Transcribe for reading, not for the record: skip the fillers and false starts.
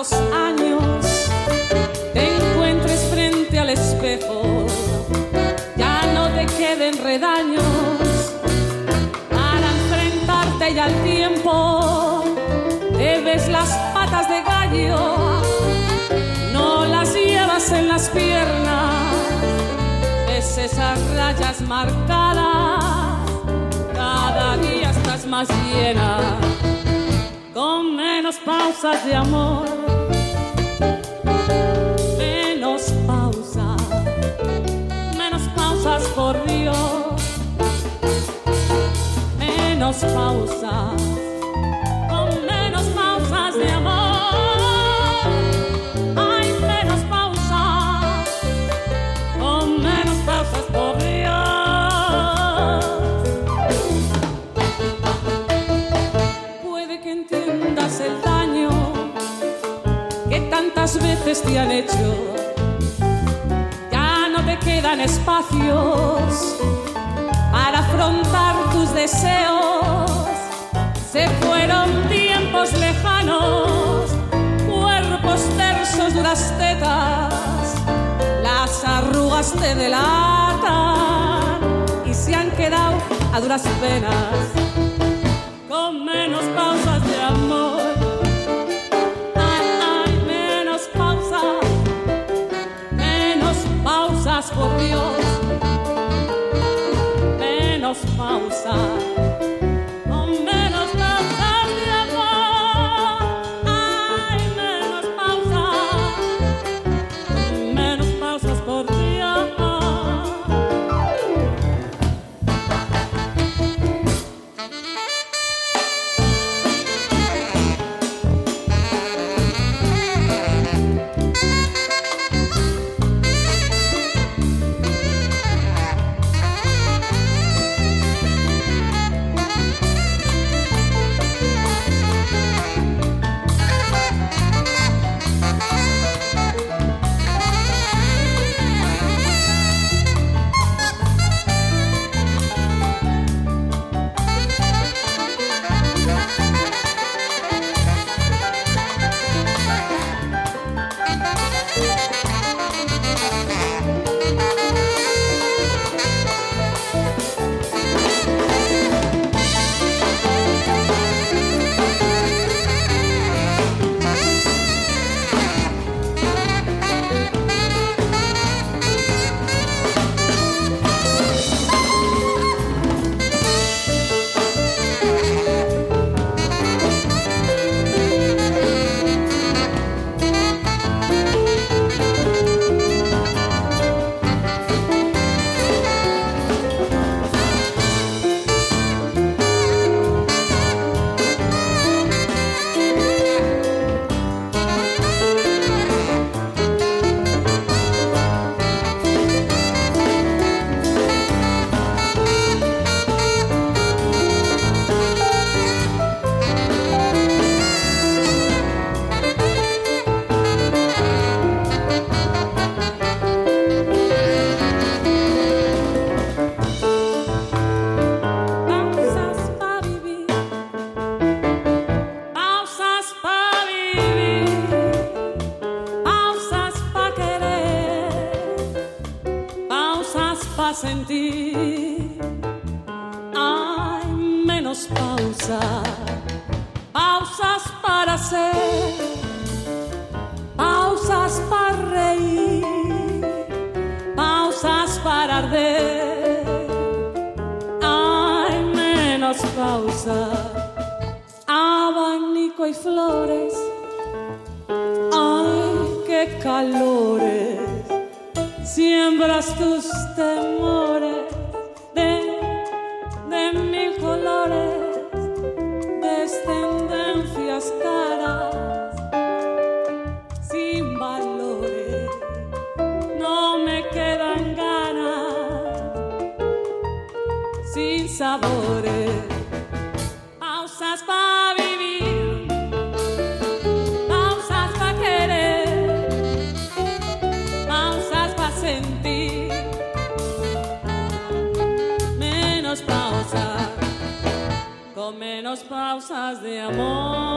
los años te encuentres frente al espejo, ya no te queden redaños para enfrentarte ya al tiempo. Te ves las patas de gallo, no las llevas en las piernas, ves esas rayas marcadas, cada día estás más llena, con menos pausas de amor, menos pausas por Dios, menos pausas, con menos pausas de amor, hay menos pausas, con menos pausas por Dios. Puede que entiendas el daño que tantas veces te han hecho, ya no te quedan espacios para afrontar tus deseos. Se fueron tiempos lejanos, cuerpos tersos, duras tetas, las arrugas te delatan y se han quedado a duras penas, con menos pausas de amor. Hay menos pausas por Dios, menos pausas. Sentir, hay menos pausas para ser, pausas para reír, pausas para arder, hay menos pausas, abanico y flores, ay qué calores, siembras tus temores de mil colores, descendencias caras, sin valores, no me quedan ganas, sin sabores, pausas para vivir, pausas para querer, pausas para sentir, menos pausas, con menos pausas de amor.